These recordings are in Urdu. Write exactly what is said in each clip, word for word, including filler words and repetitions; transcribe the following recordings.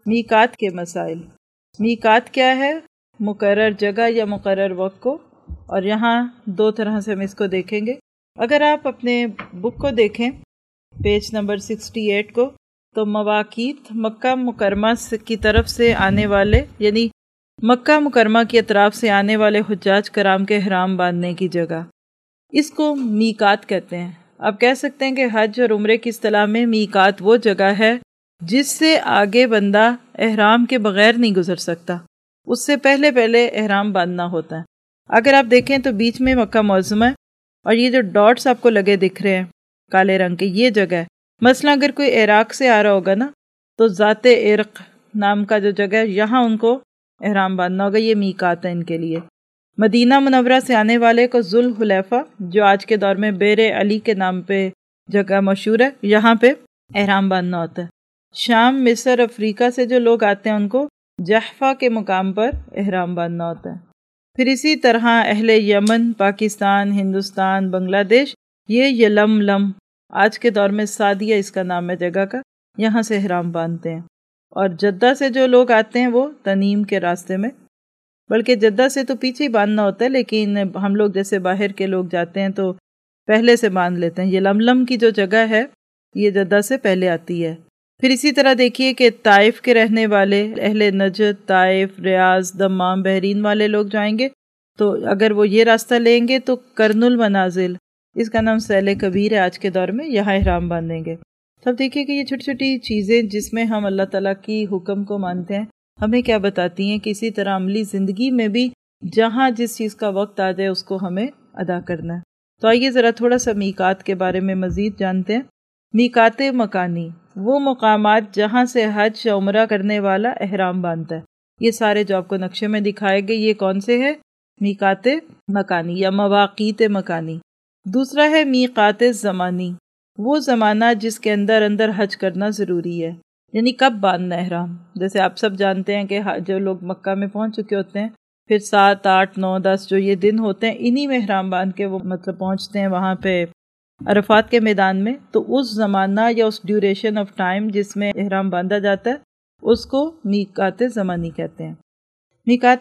میقات کے مسائل۔ میقات کیا ہے؟ مقرر جگہ یا مقرر وقت کو، اور یہاں دو طرح سے ہم اس کو دیکھیں گے۔ اگر آپ اپنے بک کو دیکھیں پیج نمبر سکسٹی ایٹ کو، تو مواقیت مکہ مکرمہ کی طرف سے آنے والے، یعنی مکہ مکرمہ کی اطراف سے آنے والے حجاج کرام کے احرام باندھنے کی جگہ، اس کو میقات کہتے ہیں۔ آپ کہہ سکتے ہیں کہ حج اور عمرے کی اصطلاح میں میقات وہ جگہ ہے جس سے آگے بندہ احرام کے بغیر نہیں گزر سکتا، اس سے پہلے پہلے احرام باندھنا ہوتا ہے۔ اگر آپ دیکھیں تو بیچ میں مکہ معظمہ ہے، اور یہ جو ڈاٹس آپ کو لگے دکھ رہے ہیں کالے رنگ کے، یہ جگہ ہے۔ مثلا اگر کوئی عراق سے آ رہا ہوگا نا، تو ذات عرق نام کا جو جگہ ہے، یہاں ان کو احرام باندھنا ہوگا، یہ میقات ہے ان کے لیے۔ مدینہ منورہ سے آنے والے کو ذوالحلیفہ، جو آج کے دور میں بیر علی کے نام پہ جگہ مشہور ہے، یہاں پہ احرام باندھنا ہوتا ہے۔ شام، مصر، افریقہ سے جو لوگ آتے ہیں ان کو جحفہ کے مقام پر احرام باندھنا ہوتا ہے۔ پھر اسی طرح اہل یمن، پاکستان، ہندوستان، بنگلہ دیش، یہ یلملم، آج کے دور میں سعدیہ اس کا نام ہے جگہ کا، یہاں سے احرام باندھتے ہیں۔ اور جدہ سے جو لوگ آتے ہیں وہ تنیم کے راستے میں، بلکہ جدہ سے تو پیچھے ہی باندھنا ہوتا ہے، لیکن ہم لوگ جیسے باہر کے لوگ جاتے ہیں تو پہلے سے باندھ لیتے ہیں۔ یلملم کی جو جگہ ہے یہ جدہ سے پہلے آتی ہے۔ پھر اسی طرح دیکھیے کہ طائف کے رہنے والے اہل Najd, Taif, Riyadh, Dammam, Bahrain والے لوگ جائیں گے تو اگر وہ یہ راستہ لیں گے تو کرن المنازل، اس کا نام سیل کبیر ہے آج کے دور میں، یہاں احرام باندھیں گے۔ تب دیکھیے کہ یہ چھوٹی چھوٹی چیزیں جس میں ہم اللہ تعالیٰ کی حکم کو مانتے ہیں، ہمیں کیا بتاتی ہیں کہ اسی طرح عملی زندگی میں بھی جہاں جس چیز کا وقت آ جائے اس کو ہمیں ادا کرنا ہے۔ تو آئیے ذرا تھوڑا سا میقات کے بارے میں مزید جانتے ہیں۔ میقات مکانی، وہ مقامات جہاں سے حج یا عمرہ کرنے والا احرام باندھتا ہے۔ یہ سارے جو آپ کو نقشے میں دکھائے گئے یہ کون سے ہیں؟ میقات مکانی یا مواقیت مکانی۔ دوسرا ہے میقات زمانی، وہ زمانہ جس کے اندر اندر حج کرنا ضروری ہے، یعنی کب باندھنا احرام۔ جیسے آپ سب جانتے ہیں کہ جو لوگ مکہ میں پہنچ چکے ہوتے ہیں، پھر سات، آٹھ، نو، دس جو یہ دن ہوتے ہیں، انہی میں احرام باندھ کے وہ مطلب پہنچتے ہیں وہاں پہ عرفات کے میدان میں۔ تو اس زمانہ یا اس ڈیوریشن آف ٹائم جس میں احرام باندھا جاتا ہے اس کو میقات زمانی کہتے ہیں۔ میقات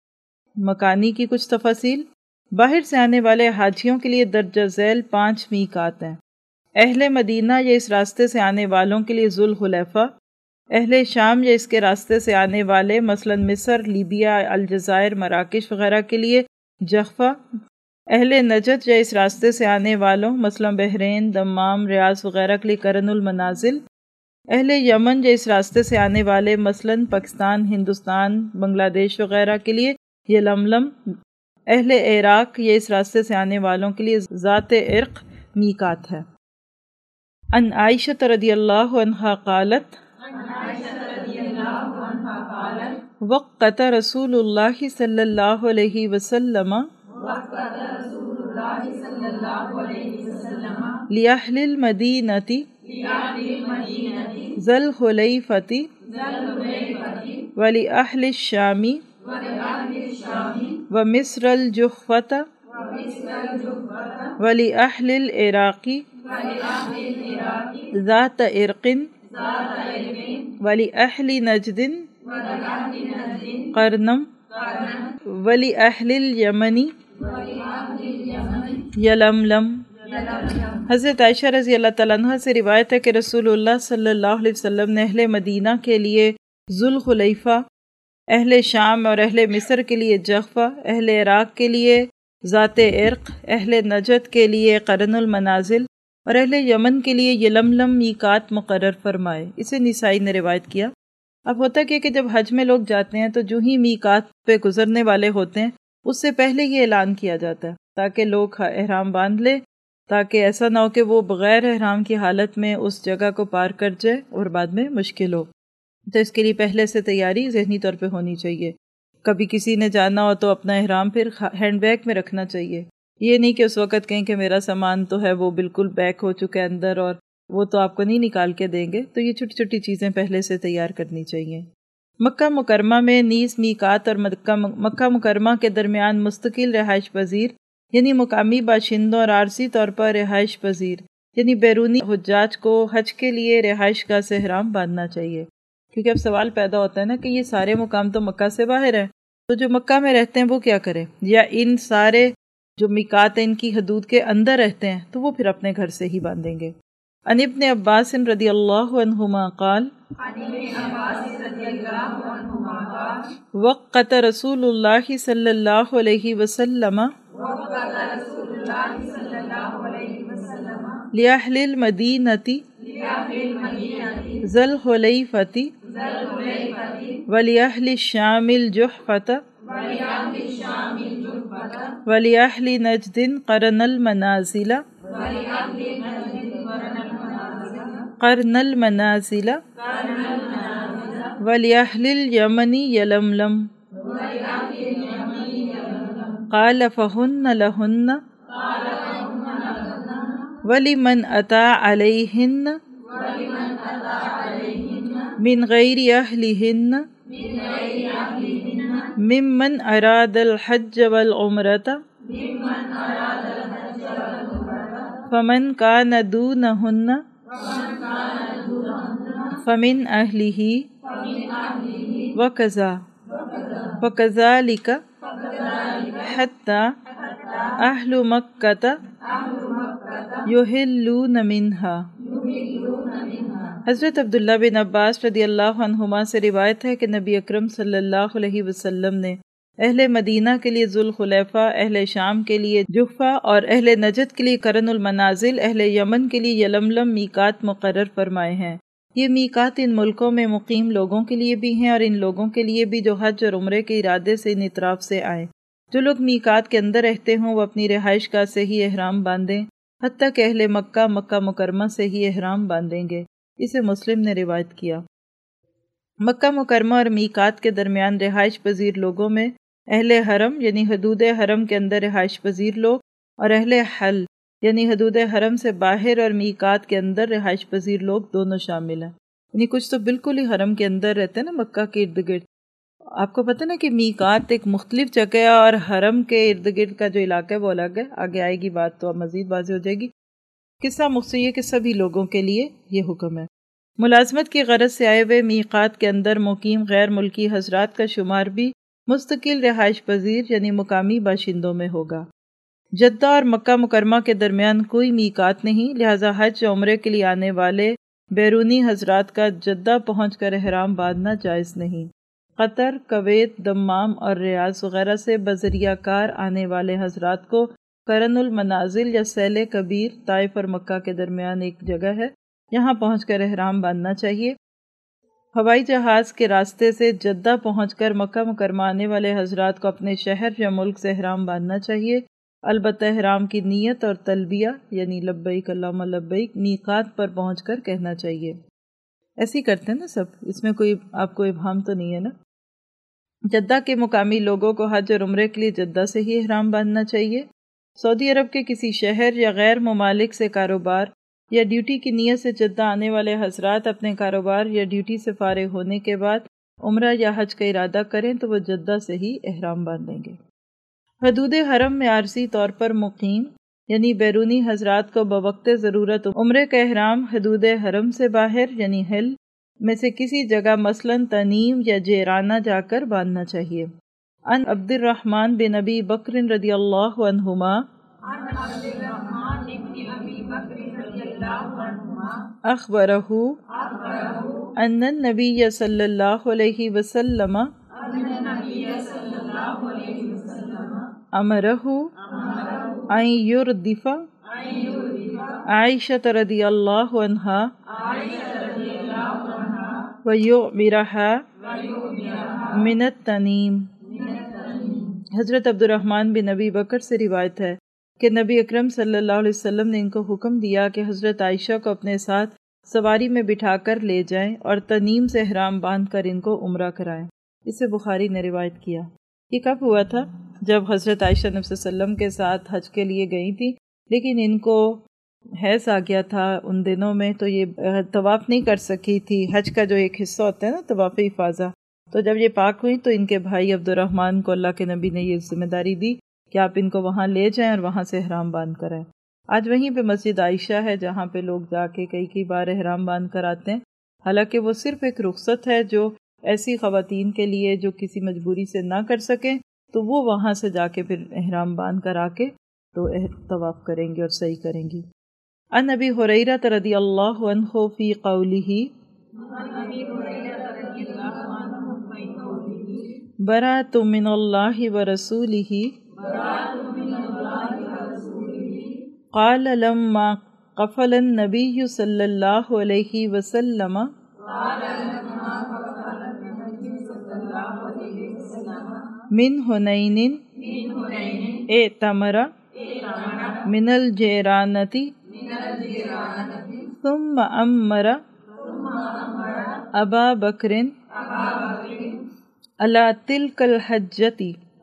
مکانی کی کچھ تفاصیل۔ باہر سے آنے والے حاجیوں کے لیے درجہ ذیل پانچ میقات ہیں۔ اہل مدینہ یا اس راستے سے آنے والوں کے لیے ذوالحلیفہ، اہل شام یا اس کے راستے سے آنے والے مثلا مصر، لیبیا، الجزائر، مراکش وغیرہ کے لیے جحفہ، اہل نجد یا اس راستے سے آنے والوں مثلا بحرین، دمام، ریاض وغیرہ کے لیے کرن المنازل، اہل یمن یا اس راستے سے آنے والے مثلا پاکستان، ہندوستان، بنگلہ دیش وغیرہ کے لیے یلملم، اہل عراق یا اس راستے سے آنے والوں کے لیے ذات عرق میقات ہے۔ ان عائشہ رضی اللہ عنہا قالت وقت رسول اللہ صلی اللہ علیہ وسلم لأہل المدینۃ ذی الحلیفۃ ولأہل الشام ومصر الجحفۃ ولأہل العراق ذات عرق ولأہل نجد قرنم ولأہل الیمن یلملم۔ حضرت عائشہ رضی اللہ تعالیٰ عنہ سے روایت ہے کہ رسول اللہ صلی اللہ علیہ وسلم نے اہل مدینہ کے لیے ذوالحلیفہ، اہل شام اور اہل مصر کے لیے جحفہ، اہل عراق کے لیے ذات عرق، اہل نجد کے لیے قرن المنازل اور اہل یمن کے لیے یلملم میقات مقرر فرمائے۔ اسے نسائی نے روایت کیا۔ اب ہوتا کیا کہ جب حج میں لوگ جاتے ہیں تو جو ہی میقات پہ گزرنے والے ہوتے ہیں اس سے پہلے یہ اعلان کیا جاتا ہے تاکہ لوگ احرام باندھ لیں، تاکہ ایسا نہ ہو کہ وہ بغیر احرام کی حالت میں اس جگہ کو پار کر جائے اور بعد میں مشکل ہو۔ تو اس کے لیے پہلے سے تیاری ذہنی طور پہ ہونی چاہیے۔ کبھی کسی نے جانا ہو تو اپنا احرام پھر ہینڈ بیگ میں رکھنا چاہیے، یہ نہیں کہ اس وقت کہیں کہ میرا سامان تو ہے وہ بالکل بیک ہو چکا ہے اندر اور وہ تو آپ کو نہیں نکال کے دیں گے۔ تو یہ چھوٹی چھوٹی چیزیں پہلے سے تیار کرنی چاہیے۔ مکہ مکرمہ میں نیز میقات اور مکہ مکہ مکرمہ کے درمیان مستقل رہائش پذیر یعنی مقامی باشندوں اور عارضی طور پر رہائش پذیر یعنی بیرونی حجاج کو حج کے لیے رہائش گاہ سے احرام باندھنا چاہیے، کیونکہ اب سوال پیدا ہوتا ہے نا کہ یہ سارے مقام تو مکہ سے باہر ہیں، تو جو مکہ میں رہتے ہیں وہ کیا کریں، یا ان سارے جو میقات ان کی حدود کے اندر رہتے ہیں تو وہ پھر اپنے گھر سے ہی باندھیں گے۔ عن ابن عباس رضی اللہ عنہما قال وقت رسول اللہ صلی اللہ علیہ وسلم لأہل المدینۃ ذی الحلیفۃ ولأہل الشام الجحفۃ ولأہل نجد قرن المنازل قرن المنازل ولأہل الیمن یلملم قال فہن لہن ولمن اتی علیہن من غیر اہلہن ممن اراد الحج والعمرۃ فمن کان دونہن فمن اہلہ وکذا وکذالک حتی اہل مکۃ یحلون منہا۔ حضرت عبداللہ بن عباس رضی اللہ عنہما سے روایت ہے کہ نبی اکرم صلی اللہ علیہ وسلم نے اہل مدینہ کے لیے ذوالخلیفہ، اہل شام کے لیے جحفہ اور اہل نجد کے لیے قرن المنازل، اہل یمن کے لیے یلملم میقات مقرر فرمائے ہیں۔ یہ میقات ان ملکوں میں مقیم لوگوں کے لیے بھی ہیں اور ان لوگوں کے لیے بھی جو حج اور عمرے کے ارادے سے ان اطراف سے آئیں۔ جو لوگ میقات کے اندر رہتے ہوں وہ اپنی رہائش گاہ سے ہی احرام باندھیں، حتیٰ کہ اہل مکہ مکہ مکرمہ سے ہی احرام باندھیں گے۔ اسے مسلم نے روایت کیا۔ مکہ مکرمہ اور میقات کے درمیان رہائش پذیر لوگوں میں اہل حرم یعنی حدود حرم کے اندر رہائش پذیر لوگ، اور اہل حل یعنی حدود حرم سے باہر اور میقات کے اندر رہائش پذیر لوگ دونوں شامل ہیں۔ یعنی کچھ تو بالکل ہی حرم کے اندر رہتے ہیں نا، مکہ کے ارد گرد۔ آپ کو پتہ نا کہ میقات ایک مختلف جگہ ہے اور حرم کے ارد گرد کا جو علاقہ ہے وہ الگ ہے، آگے آئے گی بات تو مزید واضح ہو جائے گی۔ قصہ مختصر یہ کہ سبھی لوگوں کے لیے یہ حکم ہے۔ ملازمت کی غرض سے آئے ہوئے میقات کے اندر مقیم غیر ملکی حضرات کا شمار بھی مستقل رہائش پذیر یعنی مقامی باشندوں میں ہوگا۔ جدہ اور مکہ مکرمہ کے درمیان کوئی میقات نہیں، لہٰذا حج عمرے کے لیے آنے والے بیرونی حضرات کا جدہ پہنچ کر احرام باندھنا جائز نہیں۔ قطر، کویت، دمام اور ریاض وغیرہ سے بذریعہ کار آنے والے حضرات کو قرن المنازل یا سیل کبیر طائف اور مکہ کے درمیان ایک جگہ ہے، یہاں پہنچ کر احرام باندھنا چاہیے۔ ہوائی جہاز کے راستے سے جدہ پہنچ کر مکہ مکرمہ آنے والے حضرات کو اپنے شہر یا ملک سے احرام باندھنا چاہیے، البتہ احرام کی نیت اور تلبیہ یعنی لبیک اللہم لبیک میقات پر پہنچ کر کہنا چاہیے۔ ایسے ہی کرتے ہیں نا سب، اس میں کوئی آپ کو ابہام تو نہیں ہے نا۔ جدہ کے مقامی لوگوں کو حج اور عمرے کے لیے جدہ سے ہی احرام باندھنا چاہیے۔ سعودی عرب کے کسی شہر یا غیر ممالک سے کاروبار یا ڈیوٹی کی نیت سے جدہ آنے والے حضرات اپنے کاروبار یا ڈیوٹی سے فارغ ہونے کے بعد عمرہ یا حج کا ارادہ کریں تو وہ جدہ سے ہی احرام باندھیں گے۔ حدود حرم میں عارضی طور پر مقیم یعنی بیرونی حضرات کو بوقت ضرورت عمرے کا احرام حدود حرم سے باہر یعنی حل میں سے کسی جگہ مثلاً تنیم یا جیرانہ جا کر باندھنا چاہیے۔ ان عبد الرحمن بن ابی بکر رضی اللہ عنہما اخبرہ ان النبی صلی اللہ علیہ وسلم امرہ ان یردف عائشہ رضی اللہ عنہا ویعمرہا من التنیم۔ حضرت عبد الرحمن بن ابی بکر سے روایت ہے کہ نبی اکرم صلی اللہ علیہ وسلم نے ان کو حکم دیا کہ حضرت عائشہ کو اپنے ساتھ سواری میں بٹھا کر لے جائیں اور تنیم سے احرام باندھ کر ان کو عمرہ کرائیں۔ اسے بخاری نے روایت کیا۔ یہ کب ہوا تھا؟ جب حضرت عائشہ نبی صلی اللہ علیہ وسلم کے ساتھ حج کے لیے گئی تھی، لیکن ان کو حیض آ گیا تھا ان دنوں میں، تو یہ طواف نہیں کر سکی تھی۔ حج کا جو ایک حصہ ہوتا ہے نا طواف افاضہ، تو جب یہ پاک ہوئی تو ان کے بھائی عبد الرحمن کو اللہ کے نبی نے یہ ذمہ داری دی کہ آپ ان کو وہاں لے جائیں اور وہاں سے احرام باندھ کر آئیں۔ آج وہیں پہ مسجد عائشہ ہے جہاں پہ لوگ جا کے کئی کئی بار احرام باندھ کر آتے ہیں۔ حالانکہ وہ صرف ایک رخصت ہے جو ایسی خواتین کے لیے جو کسی مجبوری سے نہ کر سکیں، تو وہ وہاں سے جا کے پھر احرام باندھ کر آ کے تو طواف کریں گی اور سعی کریں گی۔ عن ابی ہریرہ رضی اللہ عنہ فی قولہ براۃ من اللہ ورسولہ قال لما قفل النبی صلی اللہ علیہ وسلم من حنین اعتمر من الجیرانۃ ثم امر ابا بکر علی تلک الحجۃ۔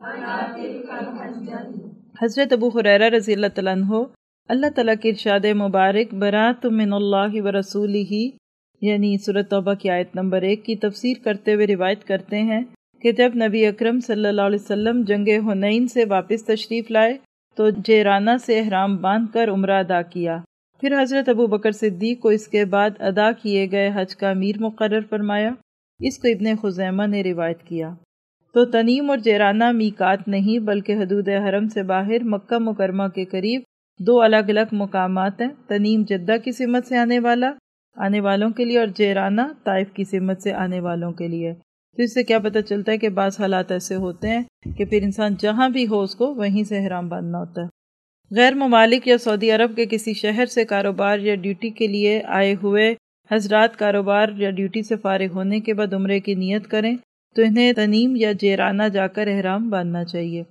حضرت ابو ہریرہ رضی اللہ تعالیٰ عنہ اللہ تعالیٰ کے ارشاد مبارک براۃ من اللہ ورسولہ یعنی سورۃ توبہ کی آیت نمبر ایک کی تفسیر کرتے ہوئے روایت کرتے ہیں کہ جب نبی اکرم صلی اللہ علیہ وسلم جنگ حنین سے واپس تشریف لائے تو جیرانہ سے احرام باندھ کر عمرہ ادا کیا، پھر حضرت ابو بکر صدیق کو اس کے بعد ادا کیے گئے حج کا امیر مقرر فرمایا۔ اس کو ابن خزیمہ نے روایت کیا۔ تو تنیم اور جیرانہ میقات نہیں بلکہ حدود حرم سے باہر مکہ مکرمہ کے قریب دو الگ الگ مقامات ہیں۔ تنیم جدہ کی سمت سے آنے والا آنے والوں کے لیے اور جیرانہ طائف کی سمت سے آنے والوں کے لیے۔ تو اس سے کیا پتہ چلتا ہے کہ بعض حالات ایسے ہوتے ہیں کہ پھر انسان جہاں بھی ہو اس کو وہیں سے احرام باندھنا ہوتا ہے۔ غیر ممالک یا سعودی عرب کے کسی شہر سے کاروبار یا ڈیوٹی کے لیے آئے ہوئے حضرات کاروبار یا ڈیوٹی سے فارغ ہونے کے بعد عمرے کی نیت کریں تو انہیں تنیم یا جیرانہ جا کر احرام باندھنا چاہیے۔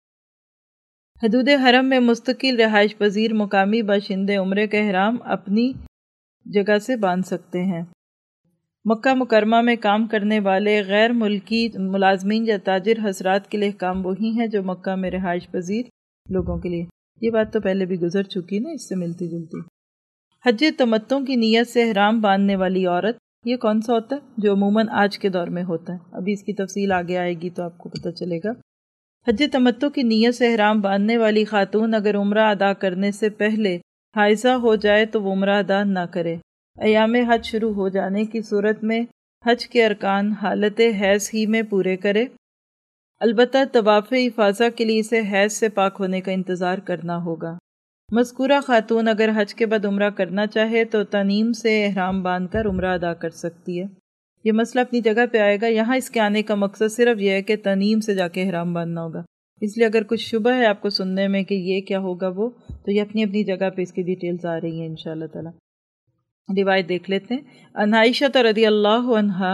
حدود حرم میں مستقل رہائش پذیر مقامی باشندے عمرے کا احرام اپنی جگہ سے باندھ سکتے ہیں۔ مکہ مکرمہ میں کام کرنے والے غیر ملکی ملازمین یا تاجر حضرات کے لیے احکام وہی ہیں جو مکہ میں رہائش پذیر لوگوں کے لیے۔ یہ بات تو پہلے بھی گزر چکی نا، اس سے ملتی جلتی۔ حج تمتع کی نیت سے احرام باندھنے والی عورت، یہ کون سا ہوتا ہے؟ جو عموماً آج کے دور میں ہوتا ہے، ابھی اس کی تفصیل آگے آئے گی تو آپ کو پتہ چلے گا۔ حج تمتع کی نیت سے احرام باندھنے والی خاتون اگر عمرہ ادا کرنے سے پہلے حائضہ ہو جائے تو وہ عمرہ ادا نہ کرے۔ ایام حج شروع ہو جانے کی صورت میں حج کے ارکان حالت حیض ہی میں پورے کرے، البتہ طواف افاضہ کے لیے اسے حیض سے پاک ہونے کا انتظار کرنا ہوگا۔ مذکورہ خاتون اگر حج کے بعد عمرہ کرنا چاہے تو تنیم سے احرام باندھ کر عمرہ ادا کر سکتی ہے۔ یہ مسئلہ اپنی جگہ پہ آئے گا، یہاں اس کے آنے کا مقصد صرف یہ ہے کہ تنیم سے جا کے احرام باندھنا ہوگا، اس لیے اگر کچھ شبہ ہے آپ کو سننے میں کہ یہ کیا ہوگا وہ، تو یہ اپنی اپنی جگہ پہ اس کی ڈیٹیلز آ رہی ہیں انشاءاللہ تعالی۔ روایت دیکھ لیتے ہیں۔ عن عائشہ رضی اللہ عنہا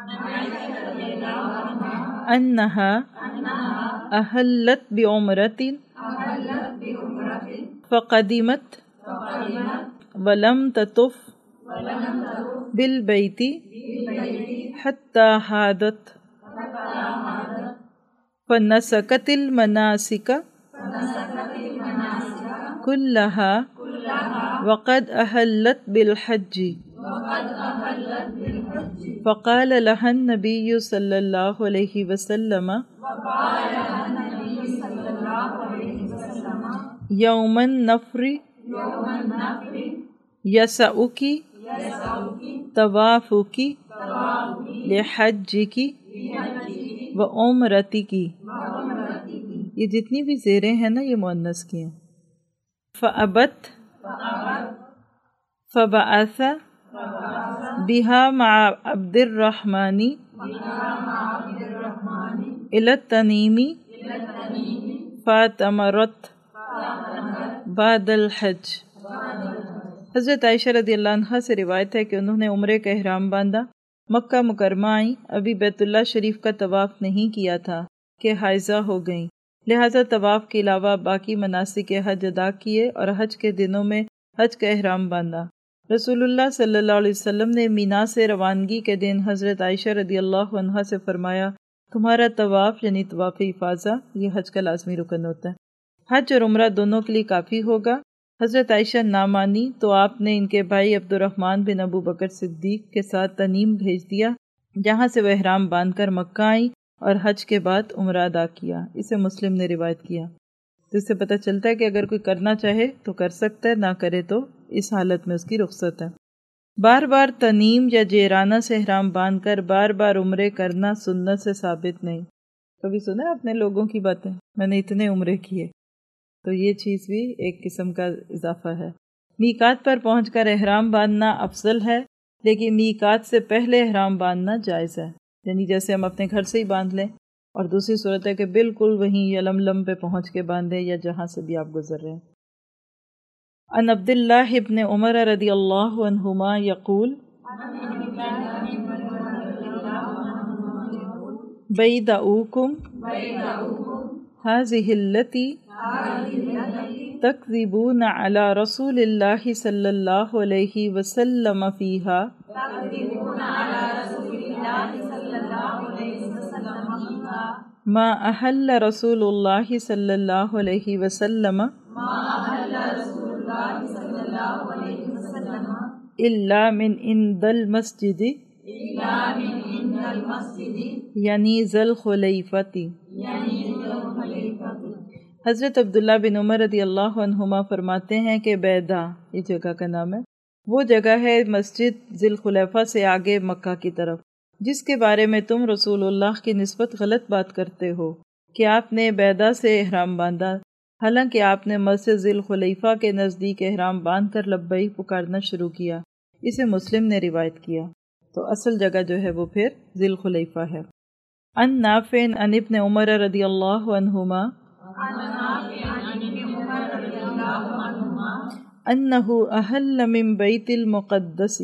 انہا احلت بعمرۃ فقدمت ولم تطف بالبیت حتی حاضت فنسکت المناسک کلہا وقد احلت بالحج فقال لها النبی صلی اللہ علیہ وسلم یوم النفر یسعک طوافک لحجک و عمرتک۔ یہ جتنی بھی زیریں ہیں نا یہ مؤنث کی ہیں۔ فأبت فبعث بها مع عبد الرحمن إلى التنعیم فاعتمرت بعد الحج۔ حضرت عائشہ رضی اللہ عنہ سے روایت ہے کہ انہوں نے عمرے کا احرام باندھا، مکہ مکرمہ آئیں، ابھی بیت اللہ شریف کا طواف نہیں کیا تھا کہ حائضہ ہو گئیں، لہٰذا طواف کے علاوہ باقی مناسک حج ادا کیے اور حج کے دنوں میں حج کا احرام باندھا۔ رسول اللہ صلی اللہ علیہ وسلم نے مینا سے روانگی کے دن حضرت عائشہ رضی اللہ عنہا سے فرمایا، تمہارا طواف یعنی طواف افاضہ یہ حج کا لازمی رکن ہوتا ہے، حج اور عمرہ دونوں کے لیے کافی ہوگا۔ حضرت عائشہ نہ مانی تو آپ نے ان کے بھائی عبد الرحمن بن ابو بکر صدیق کے ساتھ تنعیم بھیج دیا، جہاں سے وہ احرام باندھ کر مکہ آئیں اور حج کے بعد عمرہ ادا کیا۔ اسے مسلم نے روایت کیا۔ تو اس سے پتہ چلتا ہے کہ اگر کوئی کرنا چاہے تو کر سکتا ہے، نہ کرے تو اس حالت میں اس کی رخصت ہے۔ بار بار تنیم یا جیرانہ سے احرام باندھ کر بار بار عمرے کرنا سنت سے ثابت نہیں۔ کبھی سنا اپنے لوگوں کی باتیں، میں نے اتنے عمرے کیے، تو یہ چیز بھی ایک قسم کا اضافہ ہے۔ میقات پر پہنچ کر احرام باندھنا افضل ہے، لیکن میقات سے پہلے احرام باندھنا جائز ہے، یعنی جیسے ہم اپنے گھر سے ہی باندھ لیں، اور دوسری صورت ہے کہ بالکل وہیں یلملم پہ پہنچ کے باندھیں یا جہاں سے بھی آپ گزر رہے ہیں۔ عن عبد اللہ ابن عمر رضی اللہ عنہما یقول بیدعوکم هذه التي تکذبون علی رسول اللہ صلی اللہ علیہ وسلم فیہا ما احل رسول اللہ صلی اللہ علیہ وسلم الا من عند المسجد یعنی ذی الخلیفۃ۔ حضرت عبداللہ بن عمر رضی اللہ عنہما فرماتے ہیں کہ بیدا، یہ جگہ کا نام ہے، وہ جگہ ہے مسجد ذی الخلیفہ سے آگے مکہ کی طرف، جس کے بارے میں تم رسول اللہ کی نسبت غلط بات کرتے ہو کہ آپ نے بیدا سے احرام باندھا، حالانکہ آپ نے مسجد ذی الخلیفہ کے نزدیک احرام باندھ کر لبیک پکارنا شروع کیا۔ اسے مسلم نے روایت کیا، تو اصل جگہ جو ہے وہ پھر ذی الخلیفہ ہے۔ عن نافع عن ابن عمر رضی اللہ عنہما انہ احل من بیت المقدس،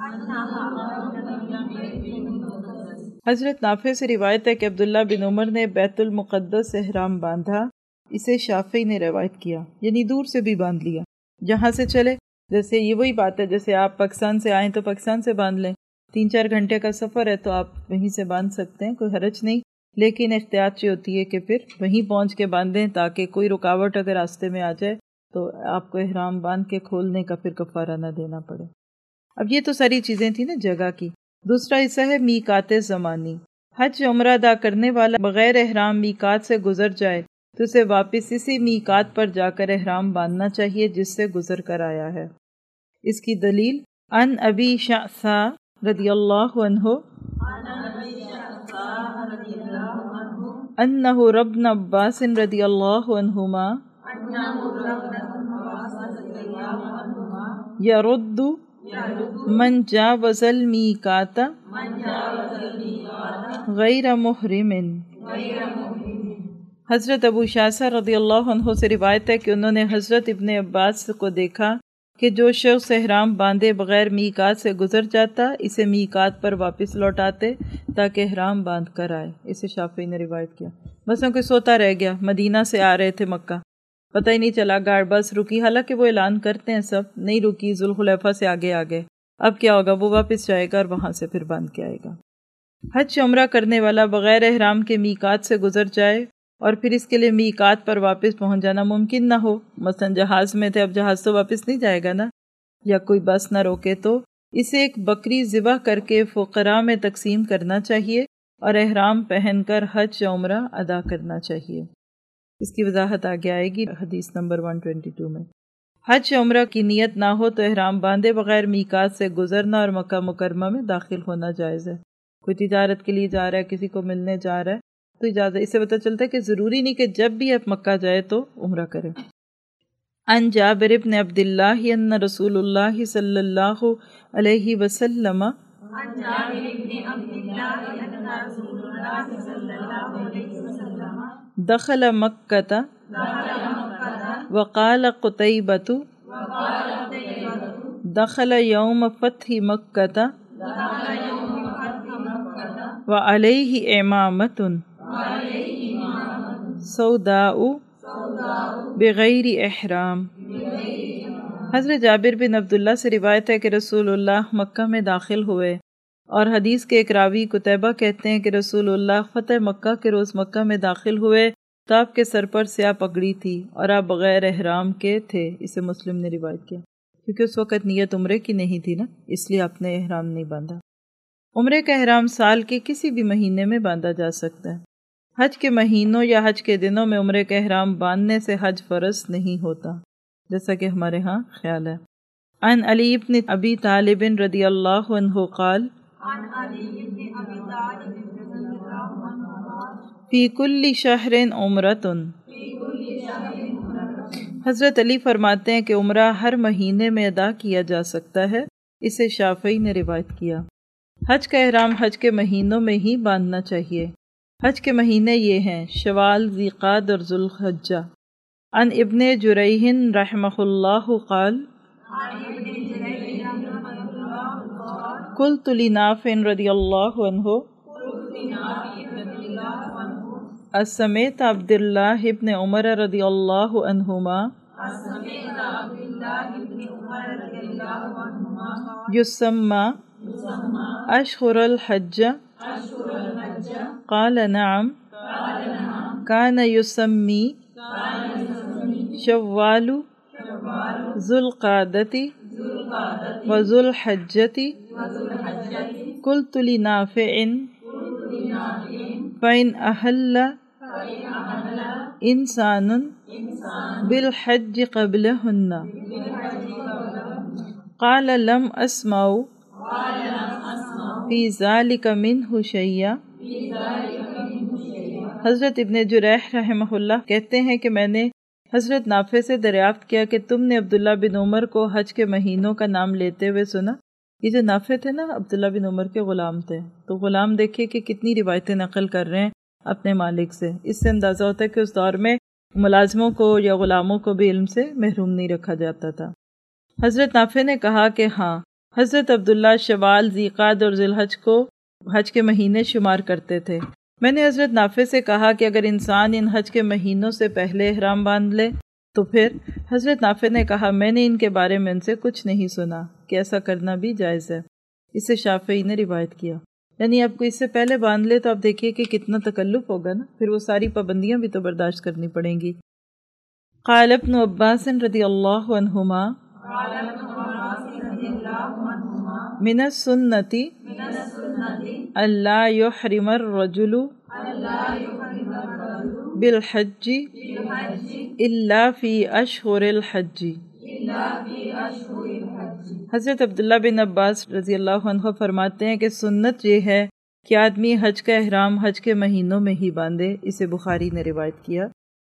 حضرت نافع سے روایت ہے کہ عبداللہ بن عمر نے بیت المقدس سے احرام باندھا۔ اسے شافعی نے روایت کیا، یعنی دور سے بھی باندھ لیا، جہاں سے چلے، جیسے یہ وہی بات ہے جیسے آپ پاکستان سے آئیں تو پاکستان سے باندھ لیں، تین چار گھنٹے کا سفر ہے تو آپ وہیں سے باندھ سکتے ہیں، کوئی حرج نہیں، لیکن احتیاط یہ ہوتی ہے کہ پھر وہیں پہنچ کے باندھیں تاکہ کوئی رکاوٹ اگر راستے میں آ جائے تو آپ کو احرام باندھ کے کھولنے کا پھر کفارہ نہ دینا پڑے۔ اب یہ تو ساری چیزیں تھیں نا جگہ کی۔ دوسرا حصہ ہے میقات زمانی۔ حج عمرہ ادا کرنے والا بغیر احرام میقات سے گزر جائے تو اسے واپس اسی میقات پر جا کر احرام باندھنا چاہیے جس سے گزر کر آیا ہے۔ اس کی دلیل عن ابی شعثا رضی اللہ عنہ انہ ابن عباس رضی اللہ عنہما یرد من جاوز المیقات غیر محرم۔ حضرت ابو شعثا رضی اللہ عنہ سے روایت ہے کہ انہوں نے حضرت ابن عباس کو دیکھا کہ جو شخص احرام باندھے بغیر میقات سے گزر جاتا اسے میقات پر واپس لوٹاتے تاکہ احرام باندھ کر آئے۔ اسے شافعی نے روایت کیا۔ مثلا کوئی سوتا رہ گیا، مدینہ سے آ رہے تھے مکہ، پتہ ہی نہیں چلا، گاڑ بس رکی، حالانکہ وہ اعلان کرتے ہیں سب، نہیں رکی، ذوالخلیفہ سے آگے آگے، اب کیا ہوگا، وہ واپس جائے گا اور وہاں سے پھر باندھ کے آئے گا۔ حج عمرہ کرنے والا بغیر احرام کے میقات سے گزر جائے اور پھر اس کے لیے میقات پر واپس پہنچ جانا ممکن نہ ہو، مثلا جہاز میں تھے، اب جہاز تو واپس نہیں جائے گا نا، یا کوئی بس نہ روکے، تو اسے ایک بکری ذبح کر کے فقراء میں تقسیم کرنا چاہیے اور احرام پہن کر حج عمرہ ادا کرنا چاہیے۔ اس کی وضاحت آگے آئے گی حدیث نمبر ایک سو بائیس میں۔ حج عمرہ کی نیت نہ ہو تو احرام باندھے بغیر میقات سے گزرنا اور مکہ مکرمہ میں داخل ہونا جائز ہے۔ کوئی تجارت کے لیے جا رہا ہے، کسی کو ملنے جا رہا ہے تو اجازت، اس سے پتہ چلتا ہے کہ ضروری نہیں کہ جب بھی آپ مکہ جائے تو عمرہ کریں۔ عن جابر بن عبد اللہ ان رسول اللہ صلی اللہ علیہ وسلم دخل مکۃ وقال قتیبۃ دخل یوم فتح مکۃ وعلیہ امامۃ سوداء بغیر احرام۔ حضرت جابر بن عبداللہ سے روایت ہے کہ رسول اللہ مکہ میں داخل ہوئے، اور حدیث کے ایک راوی قتیبہ کہتے ہیں کہ رسول اللہ فتح مکہ کے روز مکہ میں داخل ہوئے تو آپ کے سر پر سیاہ پگڑی تھی اور آپ بغیر احرام کے تھے۔ اسے مسلم نے روایت کیا، کیونکہ اس وقت نیت عمرے کی نہیں تھی نا، اس لیے آپ نے احرام نہیں باندھا۔ عمرے کا احرام سال کے کسی بھی مہینے میں باندھا جا سکتا ہے۔ حج کے مہینوں یا حج کے دنوں میں عمرے کا احرام باندھنے سے حج فرض نہیں ہوتا، جیسا کہ ہمارے ہاں خیال ہے۔ عن علی بن ابی طالب رضی اللہ عنہ قال فی کل شہر عمرۃ، حضرت علی فرماتے ہیں کہ عمرہ ہر مہینے میں ادا کیا جا سکتا ہے، اسے شافعی نے روایت کیا۔ حج کا احرام حج کے مہینوں میں ہی باندھنا چاہیے۔ حج کے مہینے یہ ہیں شوال، ذیقعد اور ذوالحجہ۔ عن ابن جریح رحمہ اللہ قال قلت لنافع رضی اللہ عنہ اسمعت عبد اللہ ابن عمر رضی اللہ عنہما یسمى اشہر الحج قال نعم کان یسمی شوال ذو القعدۃ وذو الحجۃ قلت لنافع فإن أهل إنسان بالحج قبلهن قال لم أسمع في ذلك منه شيئا۔ حضرت ابن جریح رحمہ اللہ کہتے ہیں کہ میں نے حضرت نافع سے دریافت کیا کہ تم نے عبداللہ بن عمر کو حج کے مہینوں کا نام لیتے ہوئے سنا؟ یہ جو نافع تھے نا، عبداللہ بن عمر کے غلام تھے، تو غلام دیکھیے کہ کتنی روایتیں نقل کر رہے ہیں اپنے مالک سے۔ اس سے اندازہ ہوتا ہے کہ اس دور میں ملازموں کو یا غلاموں کو بھی علم سے محروم نہیں رکھا جاتا تھا۔ حضرت نافع نے کہا کہ ہاں، حضرت عبداللہ شوال، ذیقعد اور ذوالحج کو حج کے مہینے شمار کرتے تھے۔ میں نے حضرت نافع سے کہا کہ اگر انسان ان حج کے مہینوں سے پہلے احرام باندھ لے تو پھر؟ حضرت نافع نے کہا میں نے ان کے بارے میں ان سے کچھ نہیں سنا کہ ایسا کرنا بھی جائز ہے۔ اسے شافعی نے روایت کیا۔ یعنی آپ کو اس سے پہلے باندھ لے تو آپ دیکھیے کہ کتنا تکلف ہوگا نا، پھر وہ ساری پابندیاں بھی تو برداشت کرنی پڑیں گی۔ قال ابن عباس رضی اللہ عنہما من السنۃ الا یحرم الرجل بالحج الا فی اشہر الحج۔ حضرت عبداللہ بن عباس رضی اللہ عنہ فرماتے ہیں کہ سنت یہ ہے کہ آدمی حج کا احرام حج کے مہینوں میں ہی باندھے۔ اسے بخاری نے روایت کیا۔